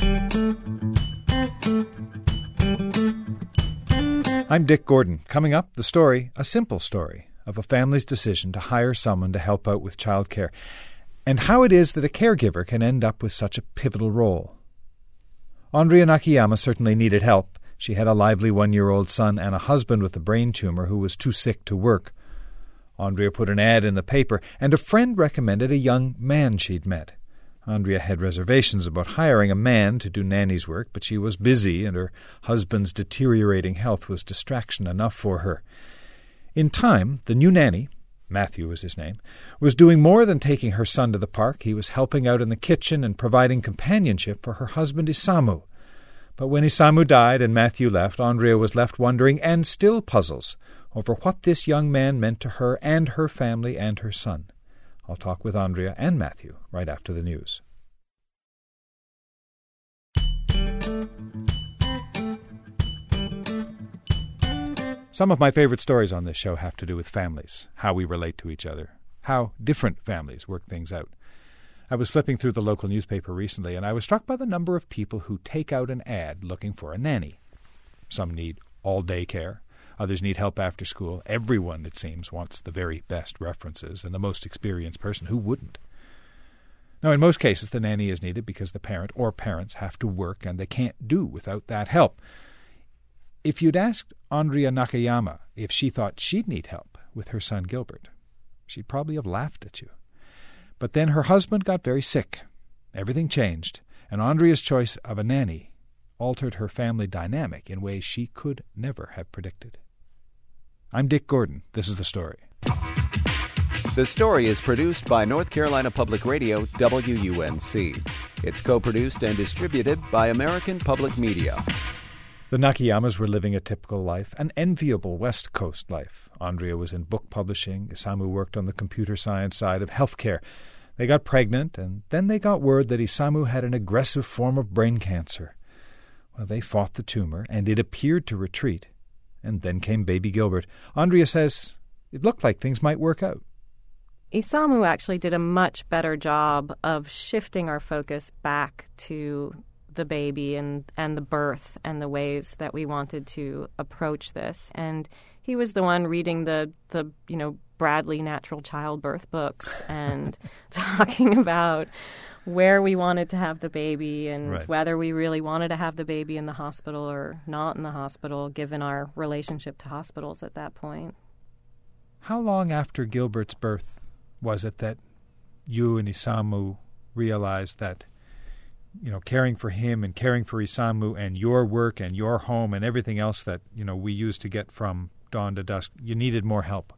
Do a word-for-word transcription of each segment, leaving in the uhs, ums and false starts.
I'm Dick Gordon. Coming up, the story, a simple story, of a family's decision to hire someone to help out with childcare, and how it is that a caregiver can end up with such a pivotal role. Andrea Nakayama certainly needed help. She had a lively one-year-old son and a husband with a brain tumor who was too sick to work. Andrea put an ad in the paper, and a friend recommended a young man she'd met. Andrea had reservations about hiring a man to do nanny's work, but she was busy, and her husband's deteriorating health was distraction enough for her. In time, the new nanny, Matthew was his name, was doing more than taking her son to the park. He was helping out in the kitchen and providing companionship for her husband Isamu. But when Isamu died and Matthew left, Andrea was left wondering, and still puzzles, over what this young man meant to her and her family and her son. I'll talk with Andrea and Matthew right after the news. Some of my favorite stories on this show have to do with families, how we relate to each other, how different families work things out. I was flipping through the local newspaper recently, and I was struck by the number of people who take out an ad looking for a nanny. Some need all-day care. Others need help after school. Everyone, it seems, wants the very best references and the most experienced person. Who wouldn't? Now, in most cases, the nanny is needed because the parent or parents have to work and they can't do without that help. If you'd asked Andrea Nakayama if she thought she'd need help with her son Gilbert, she'd probably have laughed at you. But then her husband got very sick. Everything changed, and Andrea's choice of a nanny altered her family dynamic in ways she could never have predicted. I'm Dick Gordon. This is The Story. The Story is produced by North Carolina Public Radio, W U N C. It's co-produced and distributed by American Public Media. The Nakayamas were living a typical life, an enviable West Coast life. Andrea was in book publishing. Isamu worked on the computer science side of healthcare. They got pregnant, and then they got word that Isamu had an aggressive form of brain cancer. Well, they fought the tumor, and it appeared to retreat. And then came baby Gilbert. Andrea says it looked like things might work out. Isamu actually did a much better job of shifting our focus back to the baby and, and the birth and the ways that we wanted to approach this. And he was the one reading the, the you know, Bradley natural childbirth books and talking about where we wanted to have the baby and right. whether we really wanted to have the baby in the hospital or not in the hospital, given our relationship to hospitals at that point. How long after Gilbert's birth was it that you and Isamu realized that, you know, caring for him and caring for Isamu and your work and your home and everything else that, you know, we used to get from dawn to dusk, you needed more help?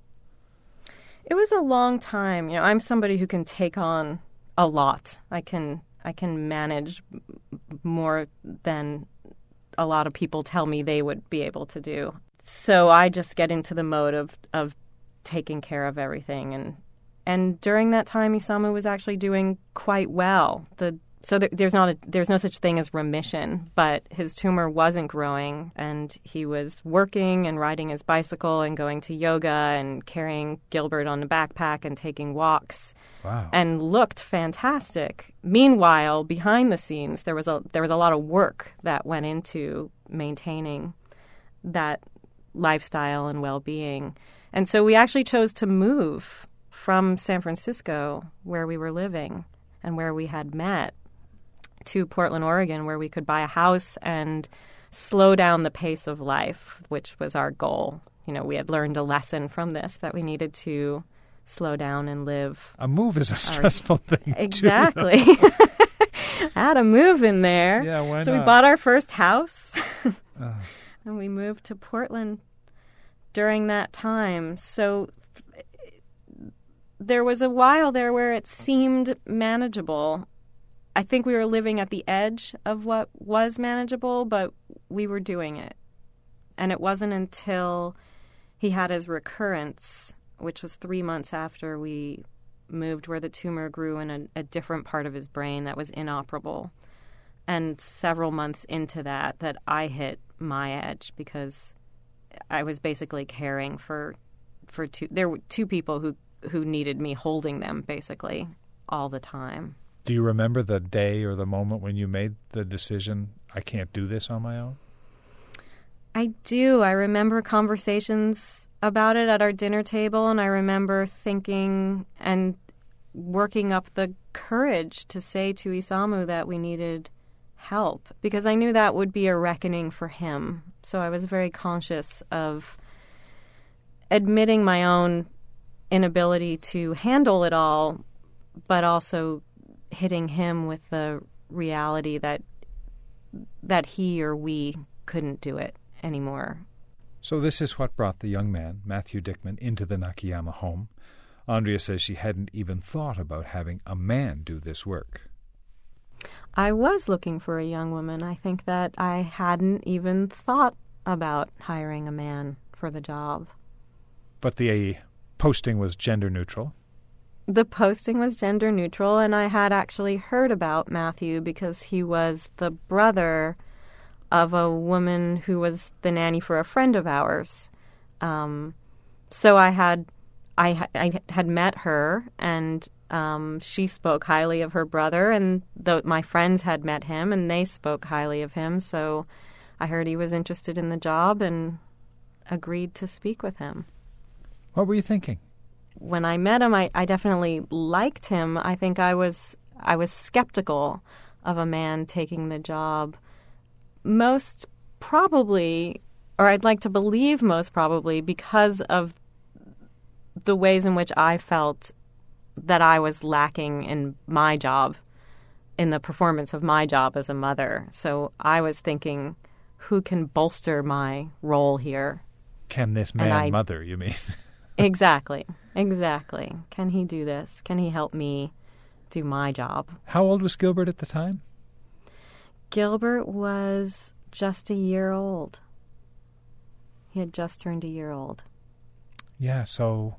It was a long time. You know, I'm somebody who can take on a lot. I can I can manage more than a lot of people tell me they would be able to do. So I just get into the mode of, of taking care of everything. And and during that time, Isamu was actually doing quite well. The So there, there's not a, there's no such thing as remission, but his tumor wasn't growing, and he was working and riding his bicycle and going to yoga and carrying Gilbert on a backpack and taking walks. Wow. And looked fantastic. Meanwhile, behind the scenes, there was a there was a lot of work that went into maintaining that lifestyle and well-being. And so we actually chose to move from San Francisco, where we were living and where we had met, to Portland, Oregon, where we could buy a house and slow down the pace of life, which was our goal. You know, we had learned a lesson from this that we needed to slow down and live. A move is a stressful our, thing. Exactly. I had a move in there. Yeah, why so not? we bought our first house uh. and we moved to Portland during that time. So there was a while there where it seemed manageable. I think we were living at the edge of what was manageable, but we were doing it. And it wasn't until he had his recurrence, which was three months after we moved, where the tumor grew in a, a different part of his brain that was inoperable. And several months into that, that I hit my edge because I was basically caring for for two. There were two people who, who needed me holding them basically all the time. Do you remember the day or the moment when you made the decision, I can't do this on my own? I do. I remember conversations about it at our dinner table, and I remember thinking and working up the courage to say to Isamu that we needed help, because I knew that would be a reckoning for him. So I was very conscious of admitting my own inability to handle it all, but also hitting him with the reality that that he or we couldn't do it anymore. So this is what brought the young man, Matthew Dickman, into the Nakayama home. Andrea says she hadn't even thought about having a man do this work. I was looking for a young woman. I think that I hadn't even thought about hiring a man for the job. But the posting was gender neutral. The posting was gender neutral, and I had actually heard about Matthew because he was the brother of a woman who was the nanny for a friend of ours. Um, so I had, I, I had met her, and um, she spoke highly of her brother, and the, my friends had met him, and they spoke highly of him. So I heard he was interested in the job and agreed to speak with him. What were you thinking? When I met him, I, I definitely liked him. I think I was I was skeptical of a man taking the job. Most probably, or I'd like to believe most probably, because of the ways in which I felt that I was lacking in my job, in the performance of my job as a mother. So I was thinking, who can bolster my role here? Can this man I, mother, you mean? Exactly. Exactly. Can he do this? Can he help me do my job? How old was Gilbert at the time? Gilbert was just a year old. He had just turned a year old. Yeah, so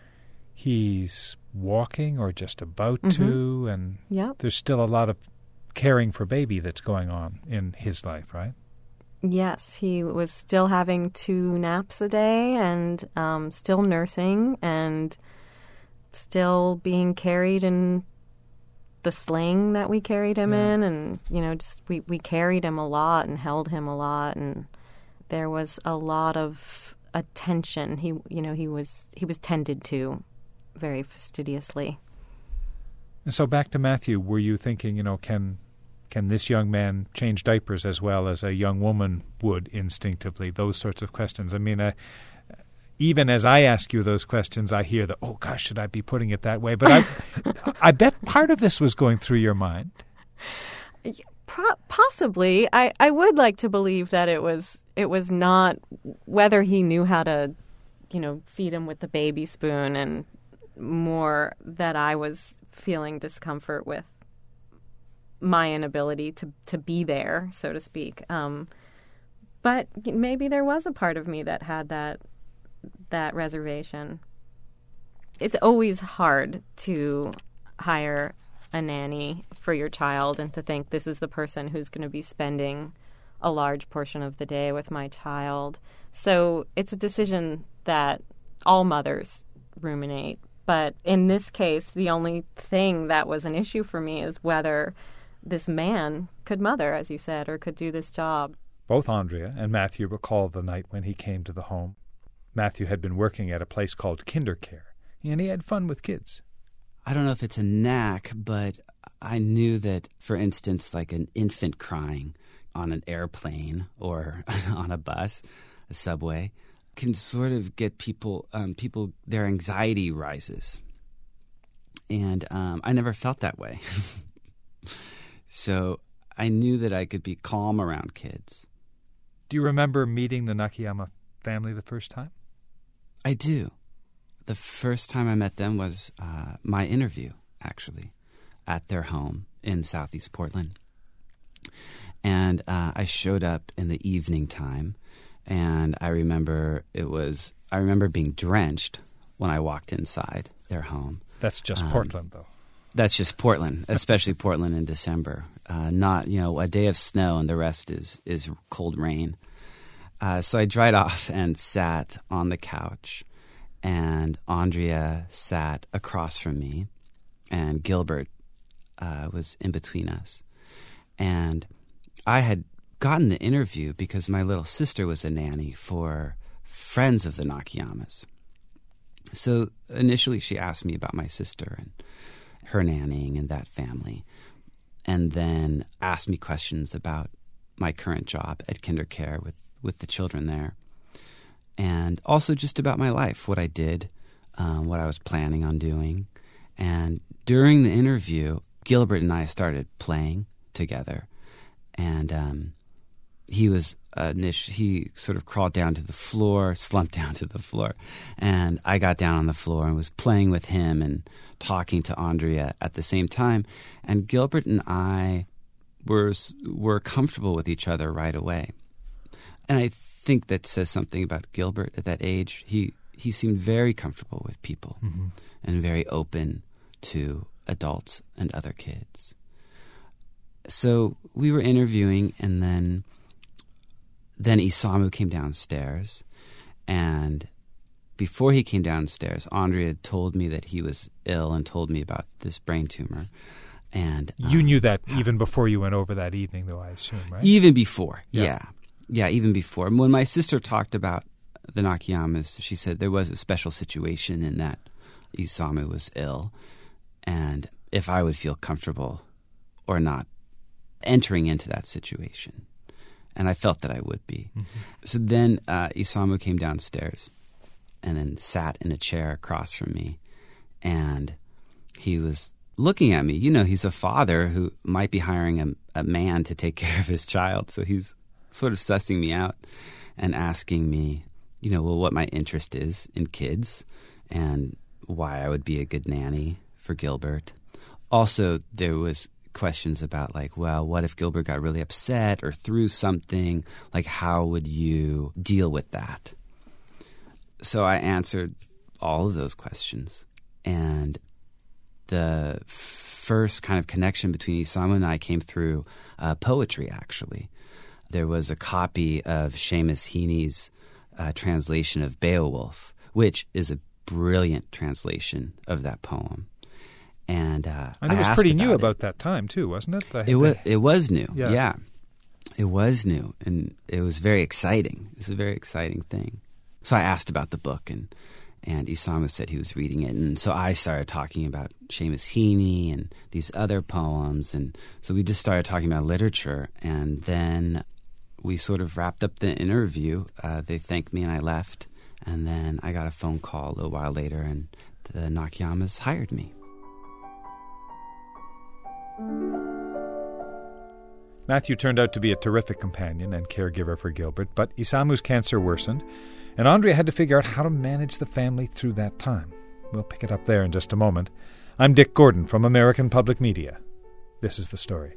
he's walking or just about mm-hmm. to, and yep. There's still a lot of caring for baby that's going on in his life, right? Yes, he was still having two naps a day and um, still nursing and still being carried in the sling that we carried him yeah. in. And, you know, just we, we carried him a lot and held him a lot. And there was a lot of attention. He, you know, he was he was tended to very fastidiously. And so back to Matthew, were you thinking, you know, can... Can this young man change diapers as well as a young woman would instinctively? Those sorts of questions. I mean, uh, even as I ask you those questions, I hear the, oh, gosh, should I be putting it that way? But I, I bet part of this was going through your mind. Pro- possibly. I, I would like to believe that it was it was not whether he knew how to, you know, feed him with the baby spoon, and more that I was feeling discomfort with my inability to, to be there, so to speak. Um, but maybe there was a part of me that had that that reservation. It's always hard to hire a nanny for your child and to think this is the person who's going to be spending a large portion of the day with my child. So it's a decision that all mothers ruminate. But in this case, the only thing that was an issue for me is whether this man could mother, as you said, or could do this job. Both Andrea and Matthew recall the night when he came to the home. Matthew had been working at a place called KinderCare, and he had fun with kids. I don't know if it's a knack, but I knew that, for instance, like an infant crying on an airplane or on a bus, a subway, can sort of get people, um, people, their anxiety rises. And um, I never felt that way. So I knew that I could be calm around kids. Do you remember meeting the Nakayama family the first time? I do. The first time I met them was uh, my interview, actually, at their home in Southeast Portland. And uh, I showed up in the evening time, and I remember it was, I remember being drenched when I walked inside their home. That's just um, Portland, though. That's just Portland, especially Portland in December. Uh, not, you know, a day of snow and the rest is, is cold rain. Uh, so I dried off and sat on the couch, and Andrea sat across from me, and Gilbert uh, was in between us. And I had gotten the interview because my little sister was a nanny for friends of the Nakayamas. So initially she asked me about my sister and her nannying and that family, and then asked me questions about my current job at KinderCare with, with the children there, and also just about my life, what I did, um, what I was planning on doing. And during the interview, Gilbert and I started playing together, and um, he was uh, he sort of crawled down to the floor, slumped down to the floor, and I got down on the floor and was playing with him and talking to Andrea at the same time. And Gilbert and I were were comfortable with each other right away, and I think that says something about Gilbert at that age. He he seemed very comfortable with people, mm-hmm. and very open to adults and other kids. So we were interviewing, and then then Isamu came downstairs, and before he came downstairs, Andrea had told me that he was ill and told me about this brain tumor. And you um, knew that even before you went over that evening, though, I assume, right? Even before, yeah. yeah. Yeah, even before. When my sister talked about the Nakayamas, she said there was a special situation in that Isamu was ill, and if I would feel comfortable or not entering into that situation. And I felt that I would be. Mm-hmm. So then uh, Isamu came downstairs and then sat in a chair across from me, and he was looking at me. You know, he's a father who might be hiring a, a man to take care of his child, so he's sort of sussing me out and asking me, you know, well, what my interest is in kids and why I would be a good nanny for Gilbert. Also, there was questions about, like, well, what if Gilbert got really upset or threw something? Like, how would you deal with that? So I answered all of those questions. And the first kind of connection between Isamu and I came through uh, poetry, actually. There was a copy of Seamus Heaney's uh, translation of Beowulf, which is a brilliant translation of that poem. And, uh, and it I was asked pretty about new it. about that time, too, wasn't it? The, It was, it was new, yeah. yeah. It was new, and it was very exciting. It was a very exciting thing. So I asked about the book, and, and Isamu said he was reading it. And so I started talking about Seamus Heaney and these other poems. And so we just started talking about literature. And then we sort of wrapped up the interview. Uh, they thanked me, and I left. And then I got a phone call a little while later, and the Nakayamas hired me. Matthew turned out to be a terrific companion and caregiver for Gilbert, but Isamu's cancer worsened, and Andrea had to figure out how to manage the family through that time. We'll pick it up there in just a moment. I'm Dick Gordon from American Public Media. This is The Story.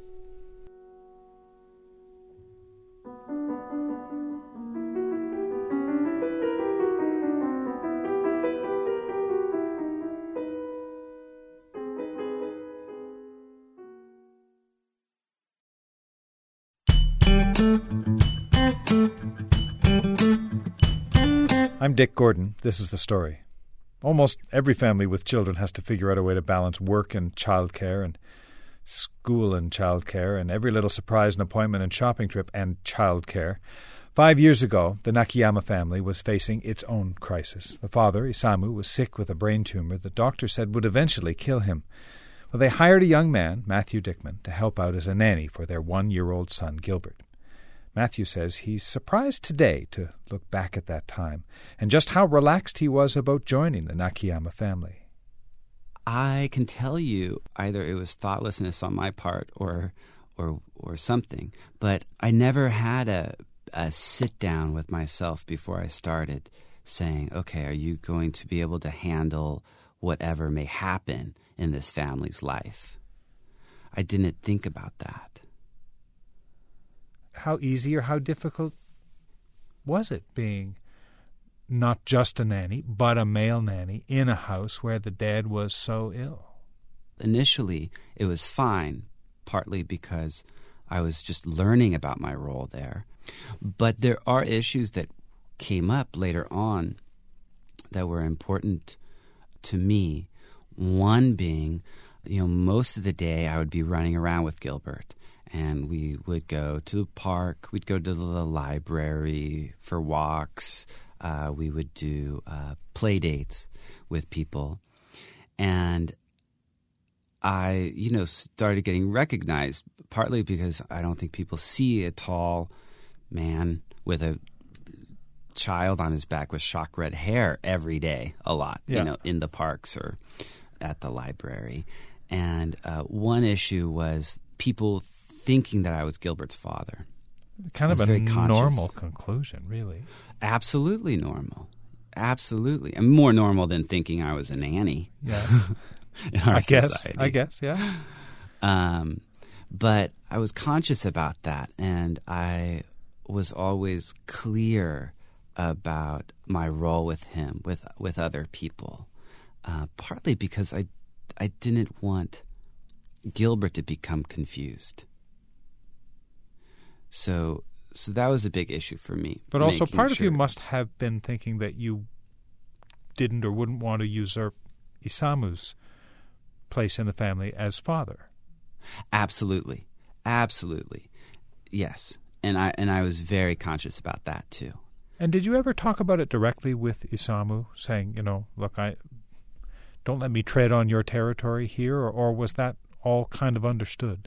I'm Dick Gordon. This is The Story. Almost every family with children has to figure out a way to balance work and childcare and school and childcare and every little surprise and appointment and shopping trip and childcare. Five years ago, the Nakayama family was facing its own crisis. The father, Isamu, was sick with a brain tumor the doctor said would eventually kill him. Well, they hired a young man, Matthew Dickman, to help out as a nanny for their one-year-old son, Gilbert. Matthew says he's surprised today to look back at that time and just how relaxed he was about joining the Nakayama family. I can tell you either it was thoughtlessness on my part or or or something, but I never had a, a sit down with myself before I started saying, okay, are you going to be able to handle whatever may happen in this family's life? I didn't think about that. How easy or how difficult was it being not just a nanny, but a male nanny in a house where the dad was so ill? Initially, it was fine, partly because I was just learning about my role there. But there are issues that came up later on that were important to me. One being you know, most of the day I would be running around with Gilbert, and we would go to the park, we'd go to the library for walks, uh, we would do uh, play dates with people. And I, you know, started getting recognized, partly because I don't think people see a tall man with a child on his back with shock red hair every day a lot, yeah. you know, in the parks or at the library. And uh, one issue was people thinking that I was Gilbert's father. Kind of a normal conclusion, really. Absolutely normal. Absolutely. And more normal than thinking I was a nanny. Yeah. in our I guess. society. I guess, yeah. Um, but I was conscious about that, and I was always clear about my role with him, with with other people, uh, partly because I I didn't want Gilbert to become confused. So so that was a big issue for me. But also part sure. of you must have been thinking that you didn't or wouldn't want to usurp Isamu's place in the family as father. Absolutely. Absolutely. Yes. And I and I was very conscious about that too. And did you ever talk about it directly with Isamu, saying, you know, look, I don't let me tread on your territory here, or, or was that all kind of understood?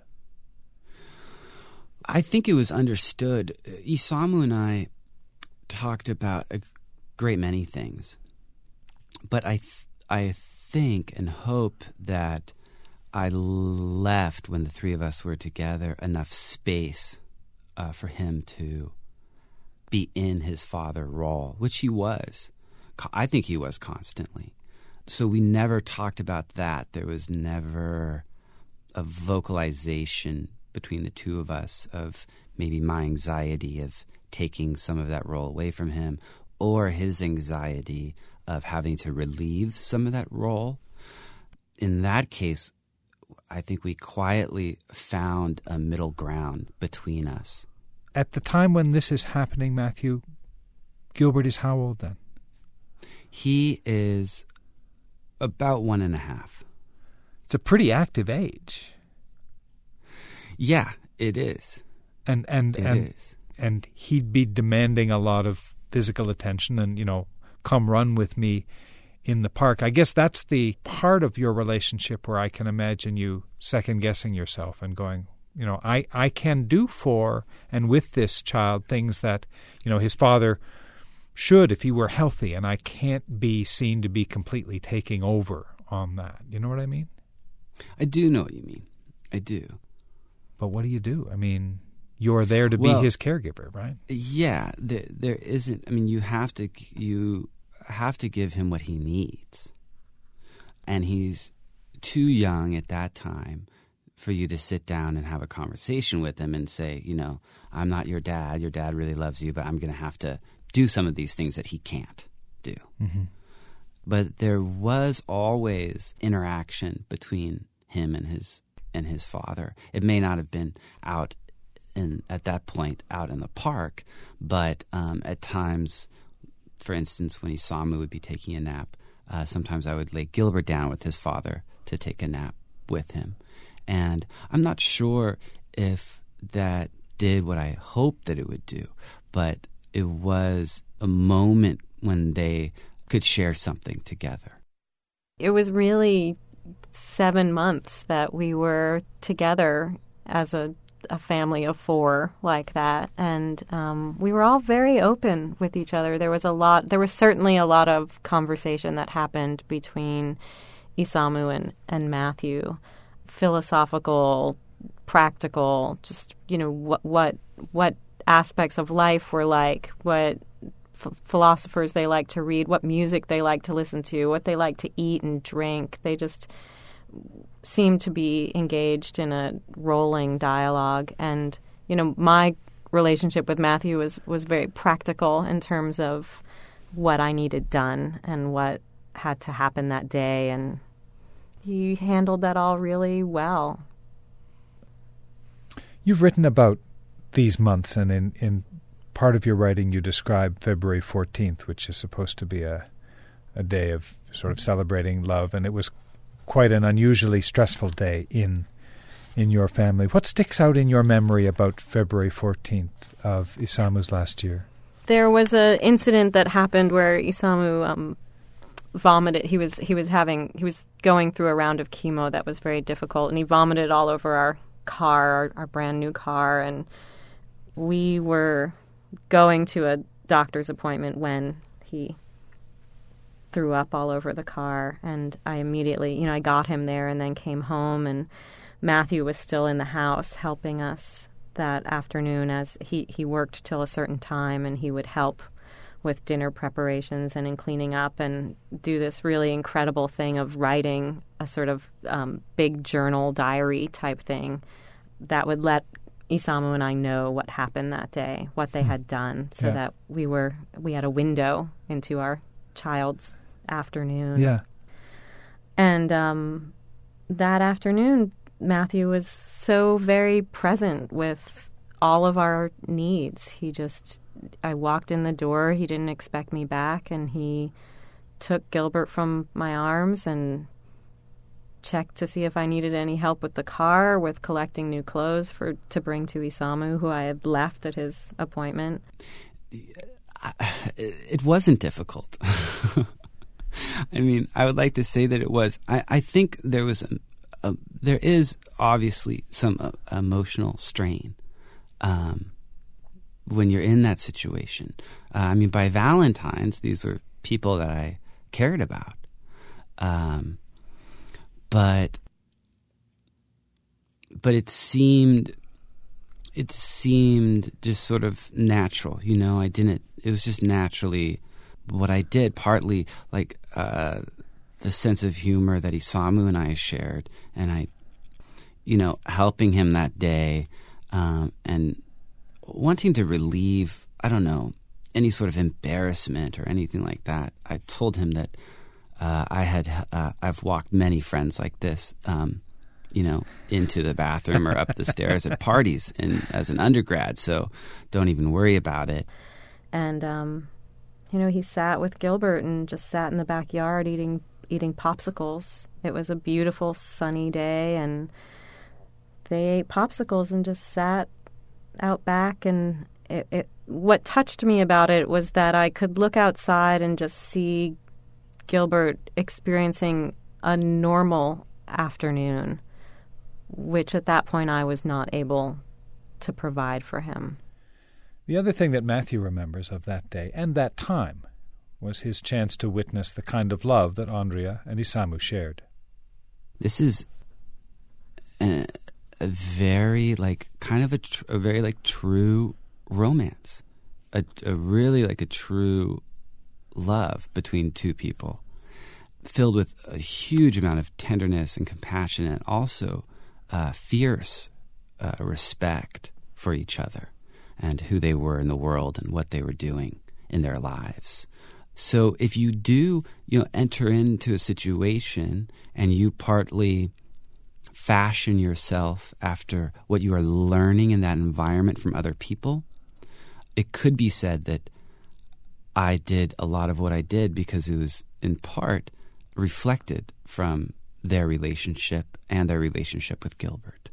I think it was understood. Isamu and I talked about a great many things, but I th- I think and hope that I left, when the three of us were together, enough space uh, for him to be in his father role, which he was. I think he was constantly. So we never talked about that. There was never a vocalization between the two of us of maybe my anxiety of taking some of that role away from him, or his anxiety of having to relieve some of that role. In that case, I think we quietly found a middle ground between us. At the time when this is happening, Matthew, Gilbert is how old then? He is about one and a half. It's a pretty active age. Yeah, it is. And and it and is. and he'd be demanding a lot of physical attention and, you know, come run with me in the park. I guess that's the part of your relationship where I can imagine you second-guessing yourself and going, you know, I, I can do for and with this child things that, you know, his father should if he were healthy, and I can't be seen to be completely taking over on that. You know what I mean? I do know what you mean. I do. But what do you do? I mean, you're there to well, be his caregiver, right? Yeah, there, there isn't. I mean, you have to you have to give him what he needs, and he's too young at that time for you to sit down and have a conversation with him and say, you know, I'm not your dad. Your dad really loves you, but I'm going to have to do some of these things that he can't do. Mm-hmm. But there was always interaction between him and his and his father. It may not have been out in at that point out in the park, but um, at times, for instance, when Isamu would be taking a nap, uh, sometimes I would lay Gilbert down with his father to take a nap with him. And I'm not sure if that did what I hoped that it would do, but it was a moment when they could share something together. It was really seven months that we were together as a, a family of four like that. And um, we were all very open with each other. There was a lot, there was certainly a lot of conversation that happened between Isamu and, and Matthew. Philosophical, practical, just, you know, what what what aspects of life were like, what f- philosophers they like to read, what music they like to listen to, what they like to eat and drink. They just seemed to be engaged in a rolling dialogue. And, you know, my relationship with Matthew was, was very practical in terms of what I needed done and what had to happen that day, and he handled that all really well. You've written about these months, and in, in part of your writing you describe February fourteenth, which is supposed to be a a day of sort of celebrating love, and it was quite an unusually stressful day in in your family. What sticks out in your memory about February fourteenth of Isamu's last year? There was an incident that happened where Isamu um, vomited. He was he was having he was going through a round of chemo that was very difficult, and he vomited all over our car, our, our brand new car, and we were going to a doctor's appointment when he threw up all over the car, and I immediately, you know, I got him there and then came home, and Matthew was still in the house helping us that afternoon as he, he worked till a certain time, and he would help with dinner preparations and in cleaning up and do this really incredible thing of writing a sort of um, big journal diary type thing that would let Isamu and I know what happened that day, what they had done, so yeah. that we were we had a window into our child's afternoon. Yeah. And um, that afternoon, Matthew was so very present with all of our needs. He just, I walked in the door, he didn't expect me back, and he took Gilbert from my arms and checked to see if I needed any help with the car, with collecting new clothes for to bring to Isamu, who I had left at his appointment. It wasn't difficult. I mean, I would like to say that it was. I, I think there was, a, a, there is obviously some uh, emotional strain um, when you're in that situation. Uh, I mean, by Valentine's, these were people that I cared about. Um, but, but it seemed, it seemed just sort of natural, you know. I didn't. It was just naturally what I did. Partly like uh, the sense of humor that Isamu and I shared, and I, you know, helping him that day, um, and wanting to relieve, I don't know, any sort of embarrassment or anything like that. I told him that uh, I had uh, I've walked many friends like this, um, you know, into the bathroom or up the stairs at parties in, as an undergrad. So don't even worry about it. And um, you know, he sat with Gilbert and just sat in the backyard eating eating popsicles. It was a beautiful sunny day, and they ate popsicles and just sat out back. And it, it, what touched me about it was that I could look outside and just see Gilbert experiencing a normal afternoon, which at that point I was not able to provide for him. The other thing that Matthew remembers of that day and that time was his chance to witness the kind of love that Andrea and Isamu shared. This is a, a very, like, kind of a, tr- a very, like, true romance. A, a really, like, a true love between two people, filled with a huge amount of tenderness and compassion, and also uh, fierce uh, respect for each other and who they were in the world and what they were doing in their lives. So if you do, you know, enter into a situation and you partly fashion yourself after what you are learning in that environment from other people, it could be said that I did a lot of what I did because it was in part reflected from their relationship and their relationship with Gilbert.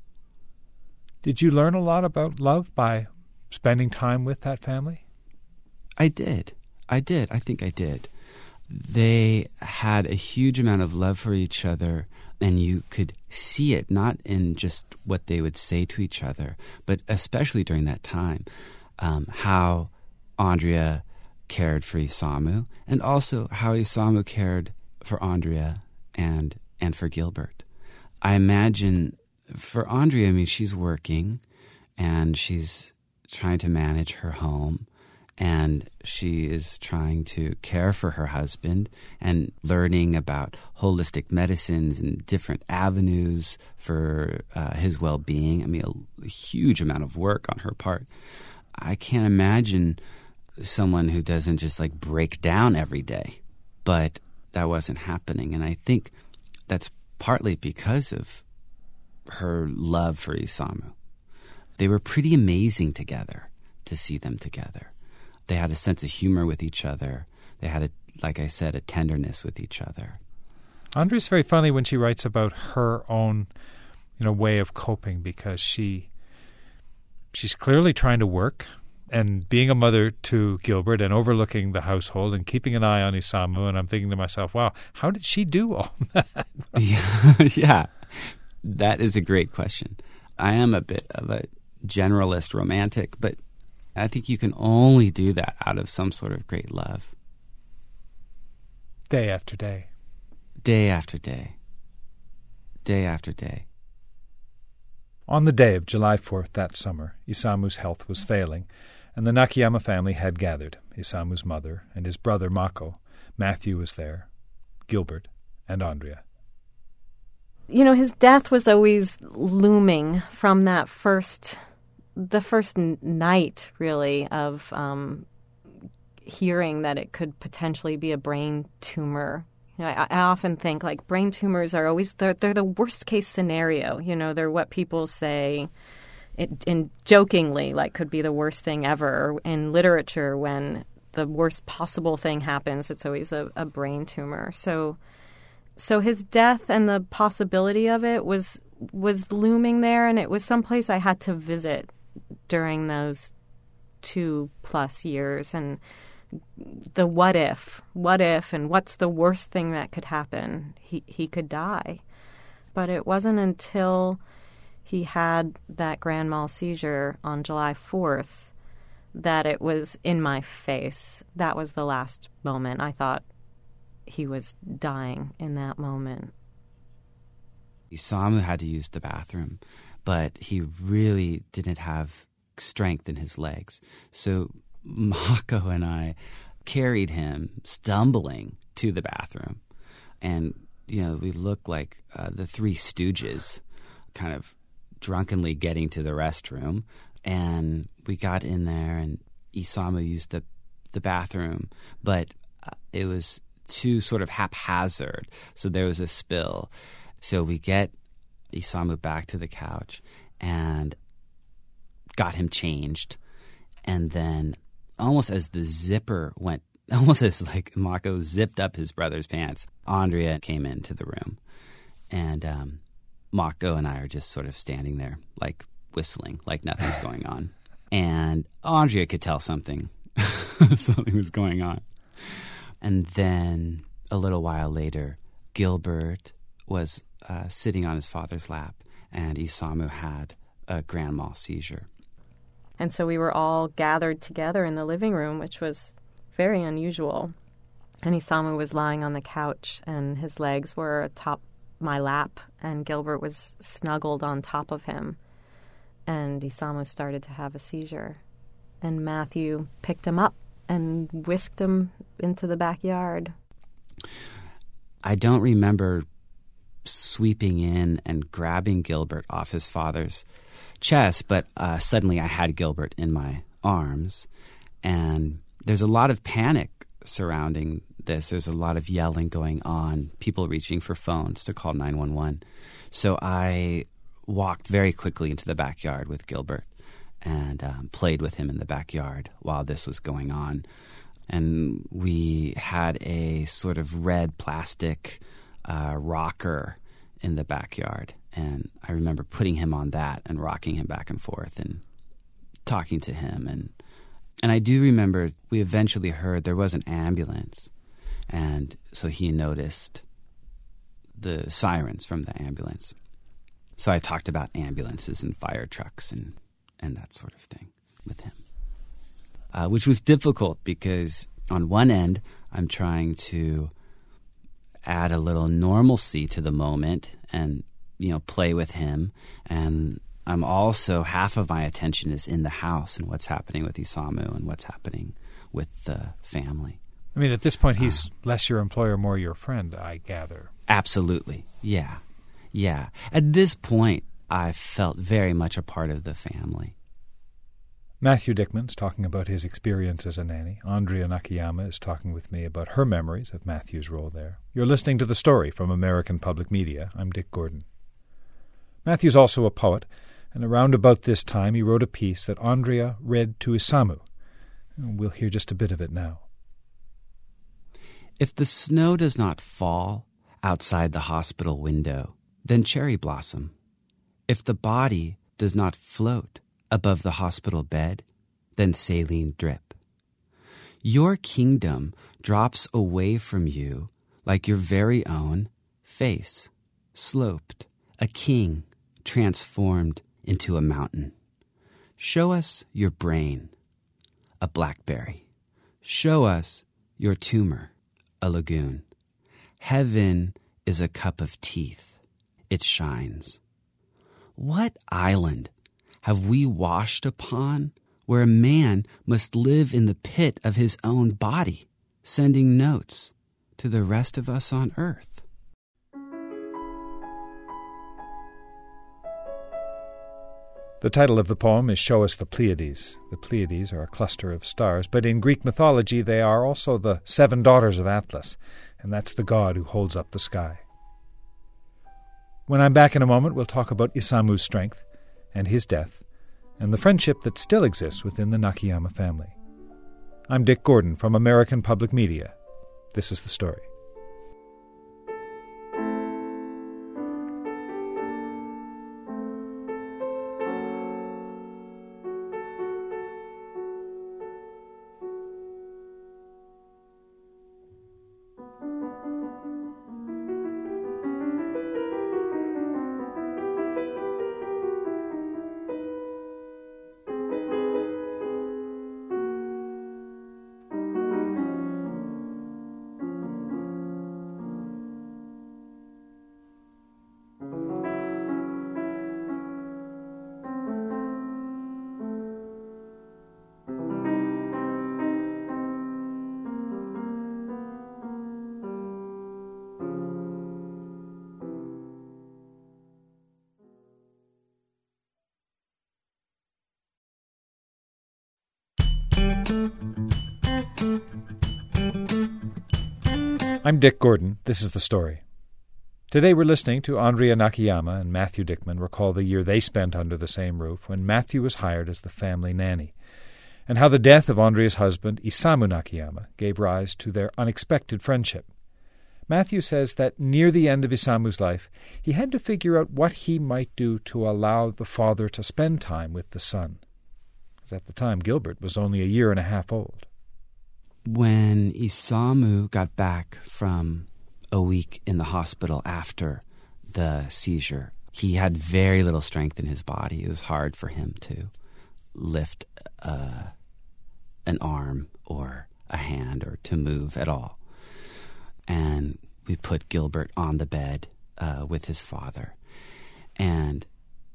Did you learn a lot about love by spending time with that family? I did. I did. I think I did. They had a huge amount of love for each other, and you could see it not in just what they would say to each other, but especially during that time, um, how Andrea cared for Isamu, and also how Isamu cared for Andrea and and for Gilbert. I imagine for Andrea, I mean, she's working and she's trying to manage her home, and she is trying to care for her husband and learning about holistic medicines and different avenues for uh, his well-being. I mean, a, a huge amount of work on her part. I can't imagine someone who doesn't just like break down every day, but that wasn't happening. And I think that's partly because of her love for Isamu. They were pretty amazing together to see them together. They had a sense of humor with each other. They had, a, like I said, a tenderness with each other. Andrea's very funny when she writes about her own, you know, way of coping, because she she's clearly trying to work and being a mother to Gilbert and overlooking the household and keeping an eye on Isamu. And I'm thinking to myself, wow, how did she do all that? Yeah, that is a great question. I am a bit of a generalist romantic, but I think you can only do that out of some sort of great love. Day after day. Day after day. Day after day. On the day of July fourth that summer, Isamu's health was failing, and the Nakayama family had gathered. Isamu's mother and his brother Mako. Matthew was there, Gilbert, and Andrea. You know, his death was always looming from that first, the first n- night, really, of um, hearing that it could potentially be a brain tumor. You know, I, I often think, like, brain tumors are always, they're, they're the worst-case scenario. You know, they're what people say it, in jokingly, like, could be the worst thing ever. In literature, when the worst possible thing happens, it's always a, a brain tumor. So so his death and the possibility of it was was looming there, and it was someplace I had to visit during those two-plus years. And the what if, what if, and what's the worst thing that could happen? He he could die. But it wasn't until he had that grand mal seizure on July fourth that it was in my face. That was the last moment. I thought he was dying in that moment. Isamu had to use the bathroom, but he really didn't have strength in his legs. So Mako and I carried him stumbling to the bathroom. And, you know, we looked like uh, the Three Stooges, kind of drunkenly getting to the restroom. And we got in there, and Isamu used the, the bathroom, but uh, it was too sort of haphazard. So there was a spill. So we get Isamu back to the couch and got him changed. And then almost as the zipper went, almost as like Mako zipped up his brother's pants, Andrea came into the room. And um, Mako and I are just sort of standing there, like whistling, like nothing's going on. And Andrea could tell something, something was going on. And then a little while later, Gilbert was uh, sitting on his father's lap, and Isamu had a grand mal seizure. And so we were all gathered together in the living room, which was very unusual. And Isamu was lying on the couch, and his legs were atop my lap, and Gilbert was snuggled on top of him. And Isamu started to have a seizure. And Matthew picked him up and whisked him into the backyard. I don't remember sweeping in and grabbing Gilbert off his father's chest, but uh, suddenly I had Gilbert in my arms, and there's a lot of panic surrounding this. There's a lot of yelling going on, people reaching for phones to call nine one one. So I walked very quickly into the backyard with Gilbert and um, played with him in the backyard while this was going on. And we had a sort of red plastic uh, rocker in the backyard. And I remember putting him on that and rocking him back and forth and talking to him. And and I do remember we eventually heard there was an ambulance. And so he noticed the sirens from the ambulance. So I talked about ambulances and fire trucks and, and that sort of thing with him, uh, which was difficult because on one end, I'm trying to add a little normalcy to the moment and, you know, play with him. And I'm also, half of my attention is in the house and what's happening with Isamu and what's happening with the family. I mean, at this point, he's uh, less your employer, more your friend, I gather. Absolutely. Yeah. Yeah. At this point, I felt very much a part of the family. Matthew Dickman's talking about his experience as a nanny. Andrea Nakayama is talking with me about her memories of Matthew's role there. You're listening to The Story from American Public Media. I'm Dick Gordon. Matthew's also a poet, and around about this time he wrote a piece that Andrea read to Isamu. We'll hear just a bit of it now. If the snow does not fall outside the hospital window, then cherry blossom. If the body does not float above the hospital bed, then saline drip. Your kingdom drops away from you like your very own face, sloped, a king transformed into a mountain. Show us your brain, a blackberry. Show us your tumor, a lagoon. Heaven is a cup of teeth. It shines. What island have we washed upon where a man must live in the pit of his own body, sending notes to the rest of us on earth? The title of the poem is Show Us the Pleiades. The Pleiades are a cluster of stars, but in Greek mythology they are also the seven daughters of Atlas, and that's the god who holds up the sky. When I'm back in a moment, we'll talk about Isamu's strength and his death, and the friendship that still exists within the Nakayama family. I'm Dick Gordon from American Public Media. This is The Story. I'm Dick Gordon. This is The Story. Today we're listening to Andrea Nakayama and Matthew Dickman recall the year they spent under the same roof when Matthew was hired as the family nanny, and how the death of Andrea's husband, Isamu Nakayama, gave rise to their unexpected friendship. Matthew says that near the end of Isamu's life, he had to figure out what he might do to allow the father to spend time with the son. Because at the time, Gilbert was only a year and a half old. When Isamu got back from a week in the hospital after the seizure, he had very little strength in his body. It was hard for him to lift uh, an arm or a hand or to move at all. And we put Gilbert on the bed uh, with his father. And,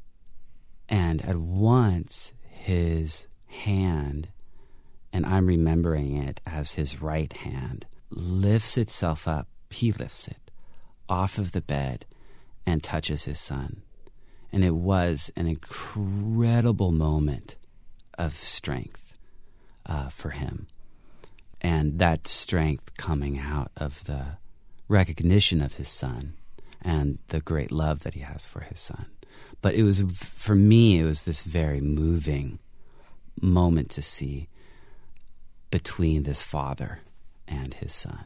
and at once his hand, and I'm remembering it as his right hand, lifts itself up, he lifts it, off of the bed and touches his son. And it was an incredible moment of strength uh, for him. And that strength coming out of the recognition of his son and the great love that he has for his son. But it was, for me, it was this very moving moment to see between this father and his son.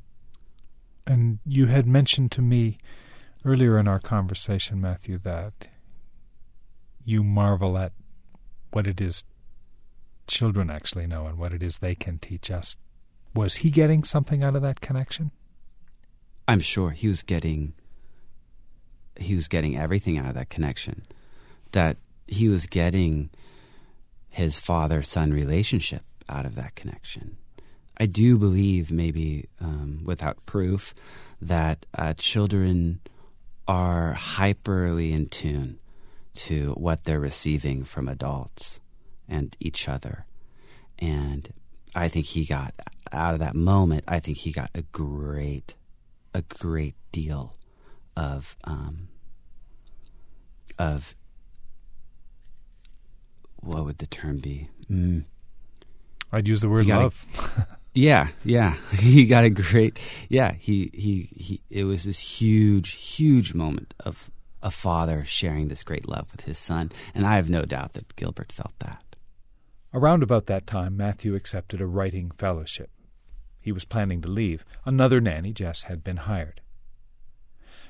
And you had mentioned to me earlier in our conversation, Matthew, that you marvel at what it is children actually know and what it is they can teach us. Was he getting something out of that connection? I'm sure he was getting he was getting everything out of that connection. That he was getting his father-son relationship out of that connection. I do believe, maybe um, without proof, that uh, children are hyperly in tune to what they're receiving from adults and each other. And I think he got, out of that moment, I think he got a great, a great deal of, um, of, what would the term be? Mm. I'd use the word love. A, yeah, yeah. He got a great, yeah, he, he, he, it was this huge, huge moment of a father sharing this great love with his son. And I have no doubt that Gilbert felt that. Around about that time, Matthew accepted a writing fellowship. He was planning to leave. Another nanny, Jess, had been hired.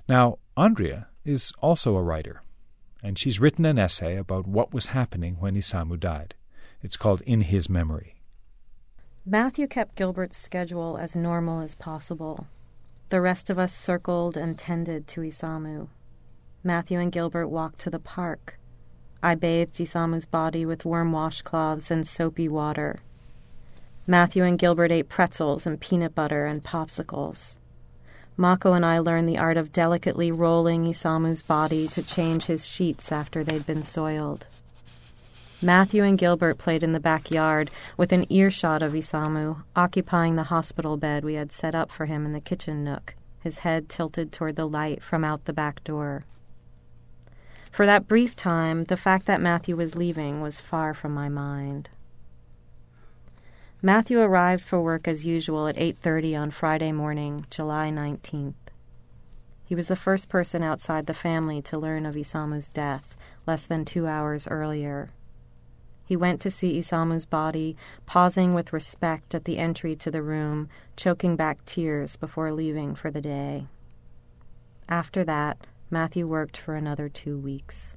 Now, Andrea is also a writer, and she's written an essay about what was happening when Isamu died. It's called In His Memory. Matthew kept Gilbert's schedule as normal as possible. The rest of us circled and tended to Isamu. Matthew and Gilbert walked to the park. I bathed Isamu's body with warm washcloths and soapy water. Matthew and Gilbert ate pretzels and peanut butter and popsicles. Mako and I learned the art of delicately rolling Isamu's body to change his sheets after they'd been soiled. Matthew and Gilbert played in the backyard with an earshot of Isamu, occupying the hospital bed we had set up for him in the kitchen nook, his head tilted toward the light from out the back door. For that brief time, the fact that Matthew was leaving was far from my mind. Matthew arrived for work as usual at eight thirty on Friday morning, July nineteenth. He was the first person outside the family to learn of Isamu's death, less than two hours earlier. He went to see Isamu's body, pausing with respect at the entry to the room, choking back tears before leaving for the day. After that, Matthew worked for another two weeks.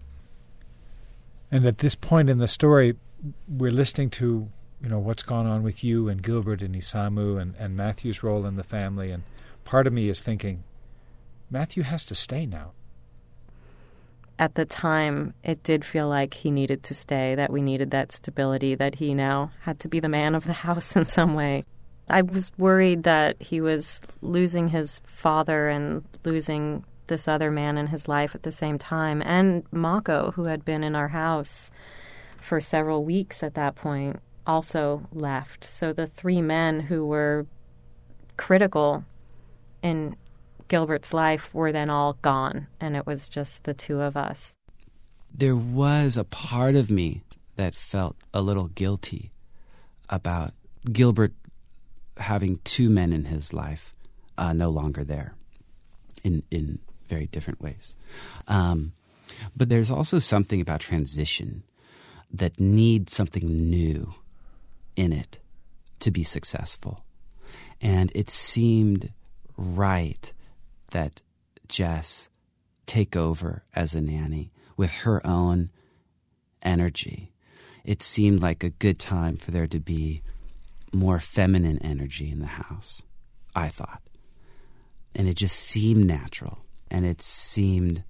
And at this point in the story, we're listening to, you know, what's gone on with you and Gilbert and Isamu and, and Matthew's role in the family. And part of me is thinking, Matthew has to stay now. At the time, it did feel like he needed to stay, that we needed that stability, that he now had to be the man of the house in some way. I was worried that he was losing his father and losing this other man in his life at the same time, and Mako, who had been in our house for several weeks at that point, also left. So the three men who were critical in Gilbert's life were then all gone, and it was just the two of us. There was a part of me that felt a little guilty about Gilbert having two men in his life uh, no longer there in in very different ways. Um, but there's also something about transition that needs something new in it to be successful. And it seemed right that Jess take over as a nanny with her own energy. It seemed like a good time for there to be more feminine energy in the house, I thought. And it just seemed natural. And it seemed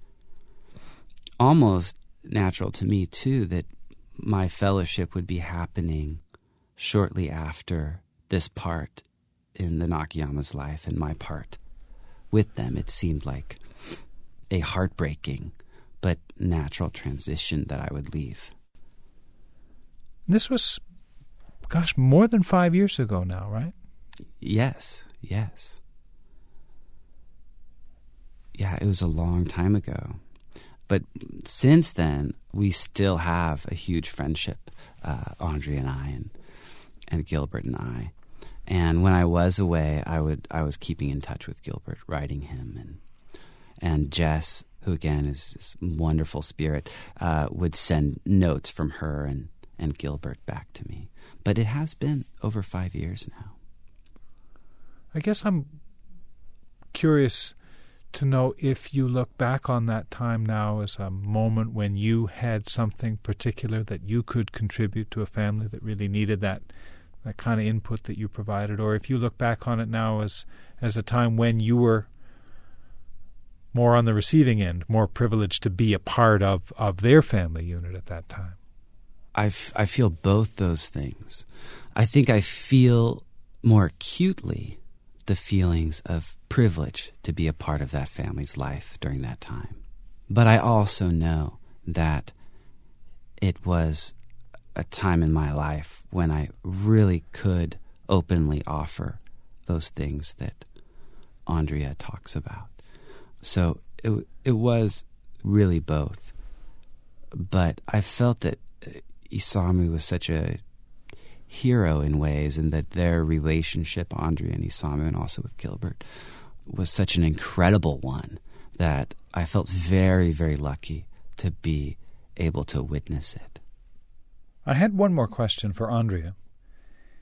almost natural to me, too, that my fellowship would be happening shortly after this part in the Nakayama's life and my part with them. It seemed like a heartbreaking but natural transition that I would leave. This was, gosh, more than five years ago now, right? Yes, yes. Yeah, it was a long time ago. But since then, we still have a huge friendship, uh, Andrea and I, and and Gilbert and I. And when I was away, I would I was keeping in touch with Gilbert, writing him, and and Jess, who again is this wonderful spirit, uh, would send notes from her and, and Gilbert back to me. But it has been over five years now. I guess I'm curious to know if you look back on that time now as a moment when you had something particular that you could contribute to a family that really needed that that kind of input that you provided, or if you look back on it now as as a time when you were more on the receiving end, more privileged to be a part of, of their family unit at that time. I, f- I feel both those things. I think I feel more acutely the feelings of privilege to be a part of that family's life during that time. But I also know that it was a time in my life when I really could openly offer those things that Andrea talks about. So it it was really both. But I felt that Isamu was such a hero in ways, and that their relationship, Andrea and Isamu, and also with Gilbert, was such an incredible one that I felt very, very lucky to be able to witness it. I had one more question for Andrea.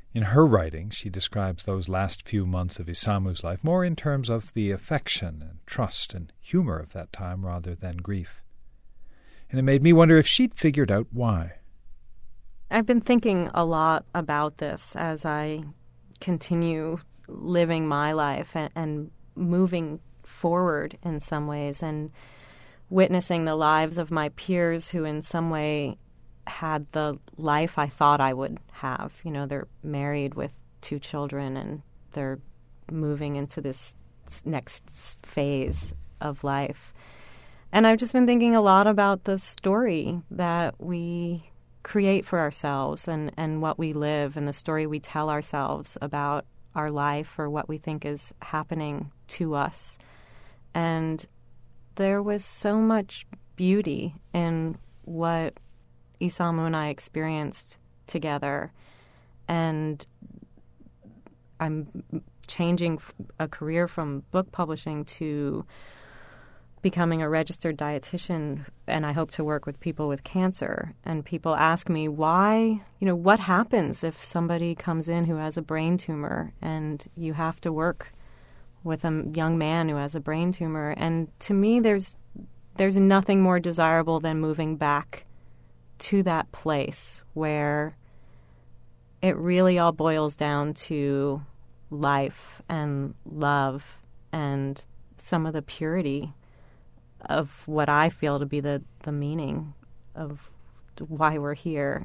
In her writing, she describes those last few months of Isamu's life more in terms of the affection and trust and humor of that time rather than grief. And it made me wonder if she'd figured out why. I've been thinking a lot about this as I continue living my life and, and moving forward in some ways and witnessing the lives of my peers who in some way had the life I thought I would have. You know, they're married with two children and they're moving into this next phase of life. And I've just been thinking a lot about the story that we create for ourselves and, and what we live and the story we tell ourselves about our life or what we think is happening to us. And there was so much beauty in what Isamu and I experienced together. And I'm changing a career from book publishing to becoming a registered dietitian, and I hope to work with people with cancer. And people ask me why, you know, what happens if somebody comes in who has a brain tumor and you have to work with a young man who has a brain tumor. And to me, there's there's nothing more desirable than moving back to that place where it really all boils down to life and love and some of the purity of what I feel to be the, the meaning of why we're here.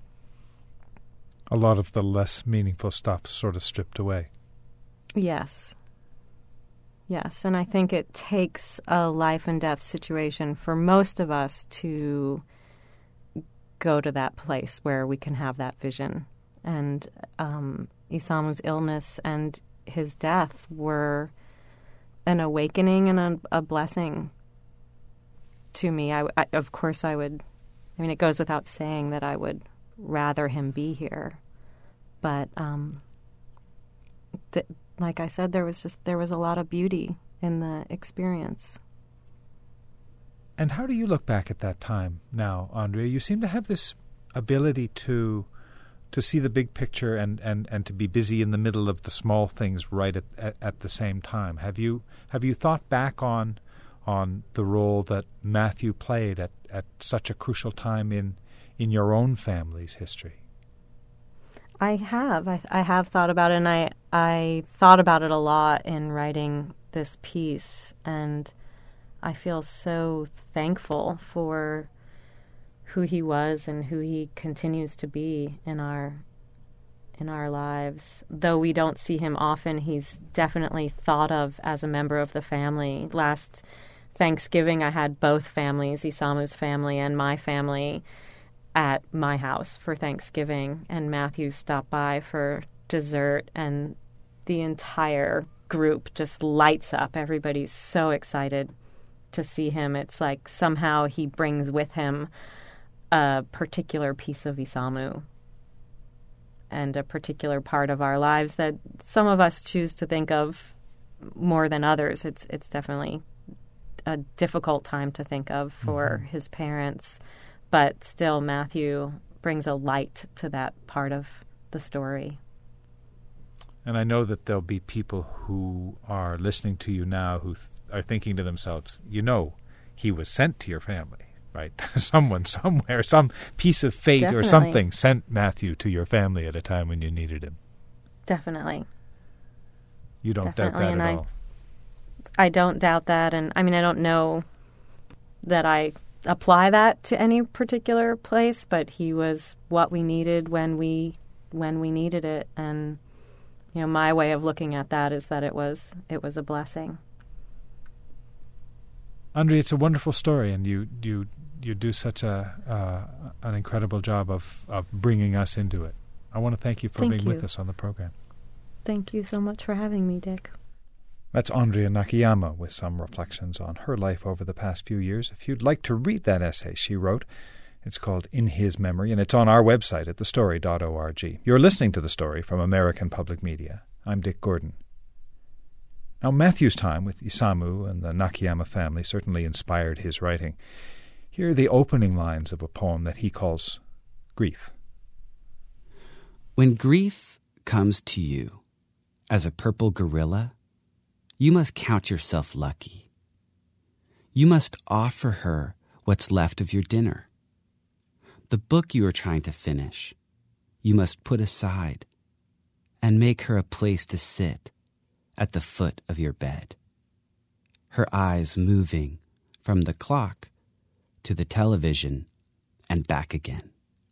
A lot of the less meaningful stuff sort of stripped away. Yes. Yes, and I think it takes a life and death situation for most of us to go to that place where we can have that vision. And um, Isamu's illness and his death were an awakening and a, a blessing to me. I, I, of course, I would, I mean, it goes without saying that I would rather him be here. But um, th- like I said, there was just, there was a lot of beauty in the experience. And how do you look back at that time now, Andrea? You seem to have this ability to to see the big picture and, and, and to be busy in the middle of the small things right at, at, at the same time. Have you have you thought back on on the role that Matthew played at, at such a crucial time in in your own family's history? I have. I, I have thought about it, and I I thought about it a lot in writing this piece, and I feel so thankful for who he was and who he continues to be in our in our lives. Though we don't see him often, he's definitely thought of as a member of the family. Last Thanksgiving, I had both families, Isamu's family and my family, at my house for Thanksgiving, and Matthew stopped by for dessert, and the entire group just lights up. Everybody's so excited to see him. It's like somehow he brings with him a particular piece of Isamu and a particular part of our lives that some of us choose to think of more than others. It's it's definitely a difficult time to think of for mm-hmm. his parents, but still Matthew brings a light to that part of the story. And I know that there'll be people who are listening to you now who th- are thinking to themselves, you know, he was sent to your family, right? Someone somewhere, some piece of fate Definitely. Or something sent Matthew to your family at a time when you needed him. Definitely. You don't Definitely. doubt that and at I, all? I don't doubt that. And I mean, I don't know that I apply that to any particular place, but he was what we needed when we when we needed it. And, you know, my way of looking at that is that it was it was a blessing. Andrea, it's a wonderful story, and you you you do such a uh, an incredible job of, of bringing us into it. I want to thank you for thank being you. with us on the program. Thank you so much for having me, Dick. That's Andrea Nakayama with some reflections on her life over the past few years. If you'd like to read that essay she wrote, it's called In His Memory, and it's on our website at the story dot org. You're listening to The Story from American Public Media. I'm Dick Gordon. Now, Matthew's time with Isamu and the Nakayama family certainly inspired his writing. Here are the opening lines of a poem that he calls Grief. When grief comes to you as a purple gorilla, you must count yourself lucky. You must offer her what's left of your dinner. The book you are trying to finish, you must put aside and make her a place to sit at the foot of your bed, her eyes moving from the clock to the television and back again.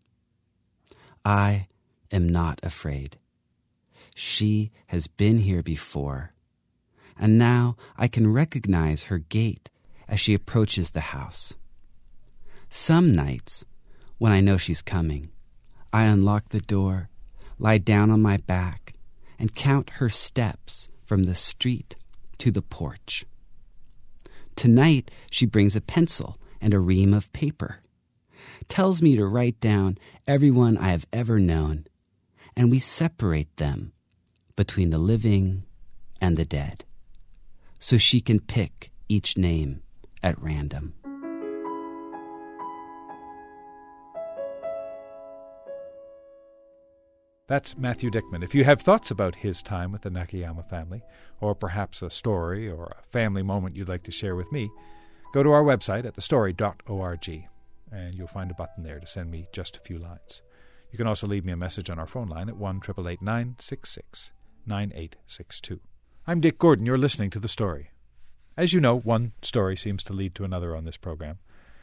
I am not afraid. She has been here before, and now I can recognize her gait as she approaches the house. Some nights, when I know she's coming, I unlock the door, lie down on my back, and count her steps from the street to the porch. Tonight, she brings a pencil and a ream of paper, tells me to write down everyone I have ever known, and we separate them between the living and the dead, so she can pick each name at random. That's Matthew Dickman. If you have thoughts about his time with the Nakayama family, or perhaps a story or a family moment you'd like to share with me, go to our website at the story dot org, and you'll find a button there to send me just a few lines. You can also leave me a message on our phone line at one eight eight eight, nine six six, nine eight six two. I'm Dick Gordon. You're listening to The Story. As you know, one story seems to lead to another on this program.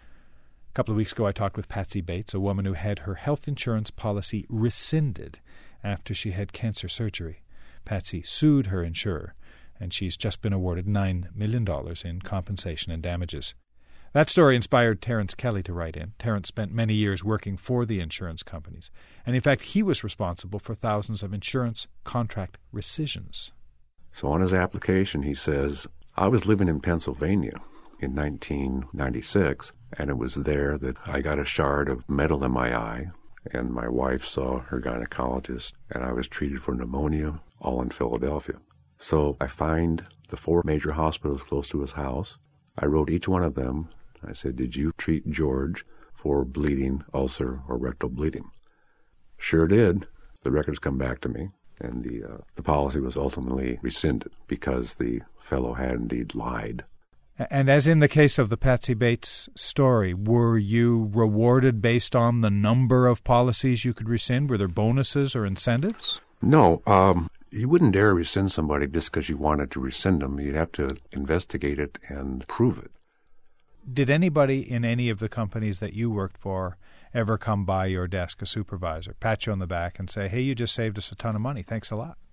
A couple of weeks ago, I talked with Patsy Bates, a woman who had her health insurance policy rescinded after she had cancer surgery. Patsy sued her insurer, and she's just been awarded nine million dollars in compensation and damages. That story inspired Terence Kelly to write in. Terence spent many years working for the insurance companies, and in fact, he was responsible for thousands of insurance contract rescissions. So on his application, he says, I was living in Pennsylvania in nineteen ninety-six, and it was there that I got a shard of metal in my eye, and my wife saw her gynecologist, and I was treated for pneumonia, all in Philadelphia. So I find the four major hospitals close to his house. I wrote each one of them. I said, did you treat George for bleeding, ulcer, or rectal bleeding? Sure did. The records come back to me, and the uh, the policy was ultimately rescinded because the fellow had indeed lied. And as in the case of the Patsy Bates story, were you rewarded based on the number of policies you could rescind? Were there bonuses or incentives? No. Um, you wouldn't dare rescind somebody just because you wanted to rescind them. You'd have to investigate it and prove it. Did anybody in any of the companies that you worked for ever come by your desk, a supervisor, pat you on the back and say, hey, you just saved us a ton of money. Thanks a lot.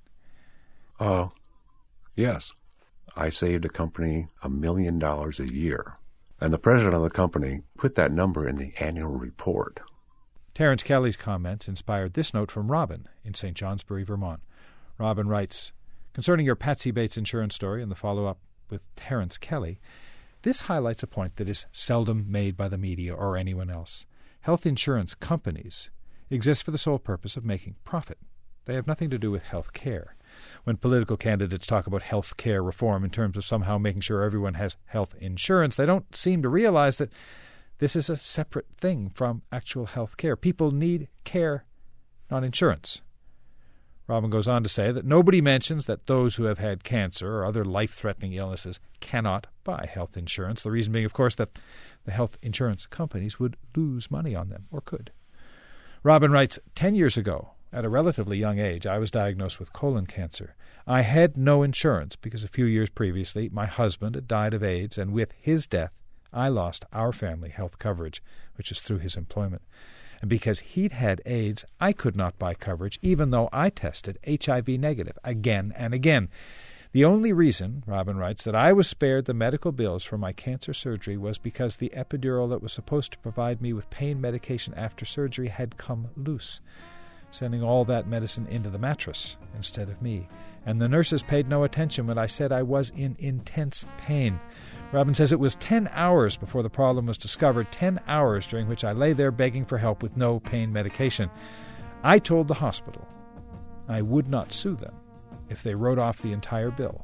Uh, yes. I saved a company a million dollars a year. And the president of the company put that number in the annual report. Terence Kelly's comments inspired this note from Robin in Saint Johnsbury, Vermont. Robin writes, concerning your Patsy Bates insurance story and the follow-up with Terence Kelly, this highlights a point that is seldom made by the media or anyone else. Health insurance companies exist for the sole purpose of making profit. They have nothing to do with health care. When political candidates talk about health care reform in terms of somehow making sure everyone has health insurance, they don't seem to realize that this is a separate thing from actual health care. People need care, not insurance. Robin goes on to say that nobody mentions that those who have had cancer or other life-threatening illnesses cannot buy health insurance. The reason being, of course, that the health insurance companies would lose money on them, or could. Robin writes, ten years ago, at a relatively young age, I was diagnosed with colon cancer. I had no insurance because a few years previously my husband had died of AIDS, and with his death I lost our family health coverage, which is through his employment. And because he'd had AIDS, I could not buy coverage, even though I tested H I V negative again and again. The only reason, Robin writes, that I was spared the medical bills for my cancer surgery was because the epidural that was supposed to provide me with pain medication after surgery had come loose, sending all that medicine into the mattress instead of me. And the nurses paid no attention when I said I was in intense pain. Robin says it was ten hours before the problem was discovered, ten hours during which I lay there begging for help with no pain medication. I told the hospital I would not sue them if they wrote off the entire bill.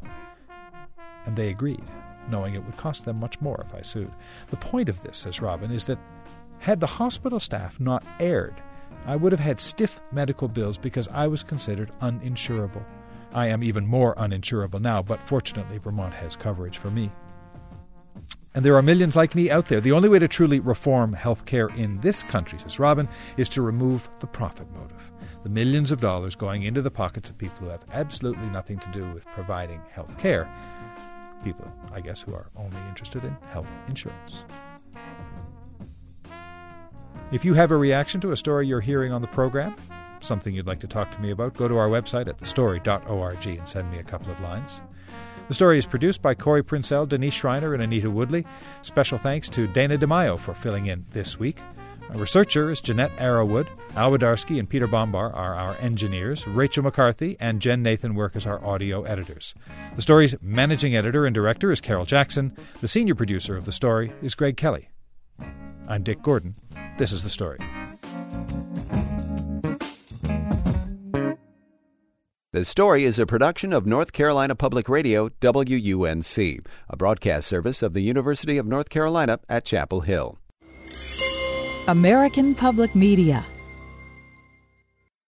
And they agreed, knowing it would cost them much more if I sued. The point of this, says Robin, is that had the hospital staff not erred I would have had stiff medical bills because I was considered uninsurable. I am even more uninsurable now, but fortunately Vermont has coverage for me. And there are millions like me out there. The only way to truly reform healthcare in this country, says Robin, is to remove the profit motive. The millions of dollars going into the pockets of people who have absolutely nothing to do with providing health care. People, I guess, who are only interested in health insurance. If you have a reaction to a story you're hearing on the program, something you'd like to talk to me about, go to our website at the story dot org and send me a couple of lines. The Story is produced by Corey Princell, Denise Schreiner, and Anita Woodley. Special thanks to Dana DeMaio for filling in this week. Our researcher is Jeanette Arrowwood. Al Wadarski and Peter Bombar are our engineers. Rachel McCarthy and Jen Nathan work as our audio editors. The Story's managing editor and director is Carol Jackson. The senior producer of The Story is Greg Kelly. I'm Dick Gordon. This is The Story. The Story is a production of North Carolina Public Radio, W U N C, a broadcast service of the University of North Carolina at Chapel Hill. American Public Media